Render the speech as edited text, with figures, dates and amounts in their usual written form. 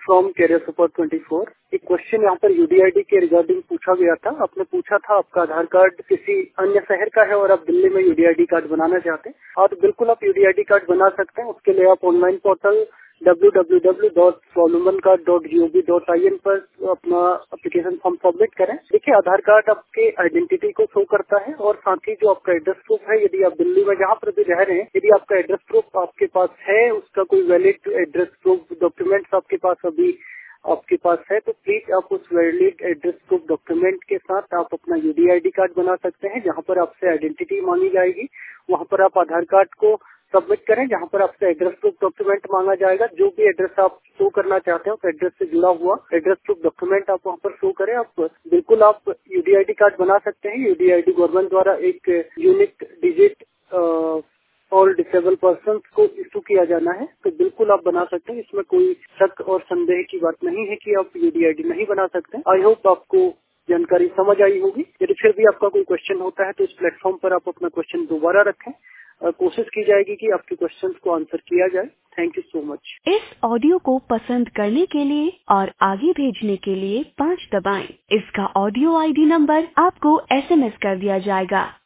From career support 24। एक question यहाँ पर यूडीआईडी के रिगार्डिंग पूछा गया था। आपने पूछा था आपका आधार कार्ड किसी अन्य शहर का है और आप दिल्ली में यूडीआईडी कार्ड बनाना चाहते हैं, और बिल्कुल आप यूडीआईडी कार्ड बना सकते हैं। उसके लिए आप ऑनलाइन पोर्टल www.swallumancard.gov.in पर अपना एप्लीकेशन फॉर्म सबमिट करें। देखिए, आधार कार्ड आपके आइडेंटिटी को शो करता है और साथ ही जो आपका एड्रेस प्रूफ है, यदि आप दिल्ली में जहाँ पर भी रह रहे हैं, यदि आपका एड्रेस प्रूफ आपके पास है, उसका कोई वैलिड एड्रेस प्रूफ डॉक्यूमेंट्स आपके पास है, तो प्लीज आप उस वैलिड एड्रेस प्रूफ डॉक्यूमेंट के साथ आप अपना यूडीआईडी कार्ड बना सकते हैं। जहाँ पर आपसे आइडेंटिटी मांगी जाएगी, वहाँ पर आप आधार कार्ड को सबमिट करें। जहाँ पर आपसे एड्रेस प्रूफ डॉक्यूमेंट मांगा जाएगा, जो भी एड्रेस आप शो करना चाहते हैं उस एड्रेस से जुड़ा हुआ एड्रेस प्रूफ डॉक्यूमेंट आप वहाँ पर शो करें। आप यूडीआईडी कार्ड बना सकते हैं। यूडीआईडी गवर्नमेंट द्वारा एक unique digit all disable person को इशू किया जाना है, तो बिल्कुल आप बना सकते हैं। इसमें कोई शक और संदेह की बात नहीं है कि आप यूडीआईडी नहीं बना सकते। आई होप आपको जानकारी समझ आई होगी। यदि फिर भी आपका कोई क्वेश्चन होता है तो इस प्लेटफॉर्म पर आप अपना क्वेश्चन दोबारा रखें। कोशिश की जाएगी कि आपके क्वेश्चंस को आंसर किया जाए। Thank you so much. इस ऑडियो को पसंद करने के लिए और आगे भेजने के लिए 5 दबाएं। इसका ऑडियो आईडी नंबर आपको SMS कर दिया जाएगा।